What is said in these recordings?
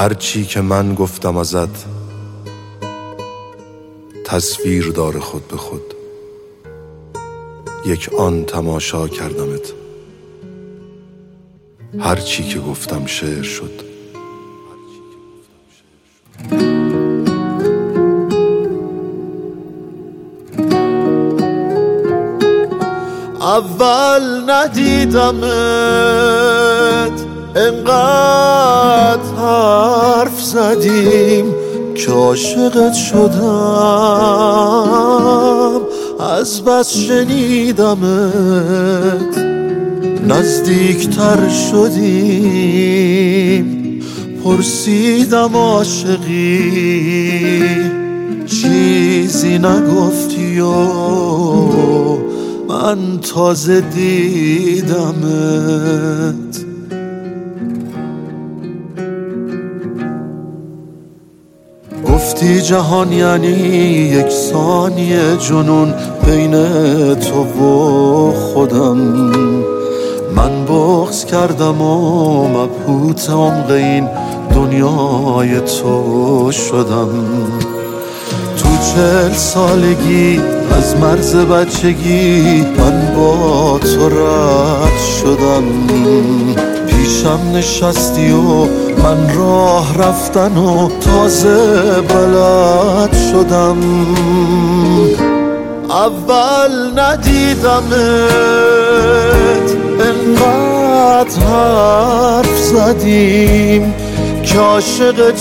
هرچی که من گفتم ازت تصویر داره خود به خود. یک آن تماشا کردمت، هرچی که گفتم شعر شد. اول ندیدمت انقدر حرف زدیم که عاشقت شدم، از بس شنیدمت نزدیکتر شدیم. پرسیدم عاشقی چیزی نگفتی و من تازه دیدمت. گفتی جهان یعنی یک ثانیه جنون بین تو و خودم. من بغض کردم و مبهوت عمق این دنیای تو شدم. تو 40 سالگی از مرز بچگی من با تو رد شدم. پیشم نشستی و من راه رفتن و تازه بلد شدم. اول ندیدمت انقدر حرف زدیم که عاشقت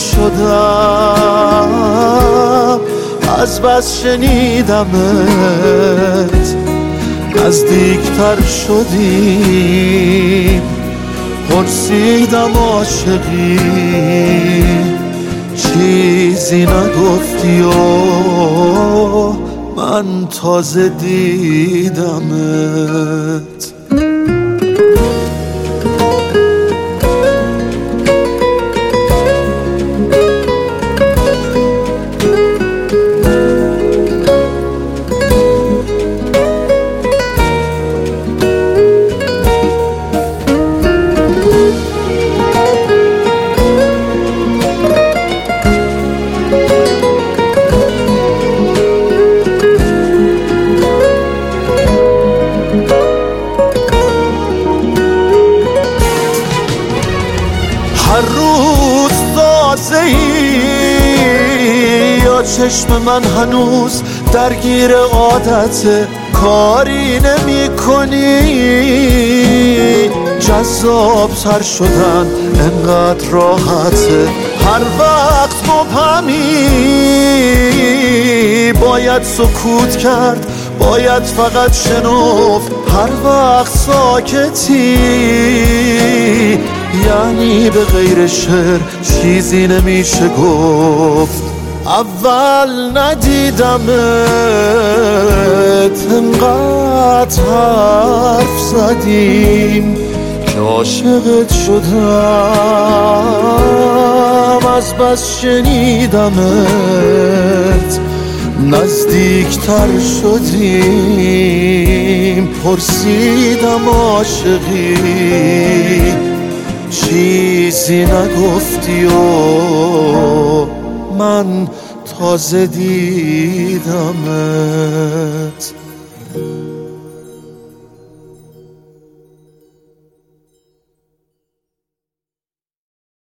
شدم، از بس شنیدمت نزدیکتر شدیم. پرسیدم عاشقی چیزی نگفتی و من تازه دیدمت. هر روز تازه‌ای یا چشم من هنوز درگیر عادت کاری نمی کنی. جذاب تر شدن انقدر راحته، هر وقت مبهمی. باید سکوت کرد، باید فقط شنفت هر وقت ساکتی. یعنی به غیر شعر چیزی نمیشه گفت. اول ندیدمت انقدر حرف زدیم که عاشقت شدم، از بس شنیدمت نزدیکتر شدیم. پرسیدم عاشقی چیزی نگفتی و من تازه دیدمت.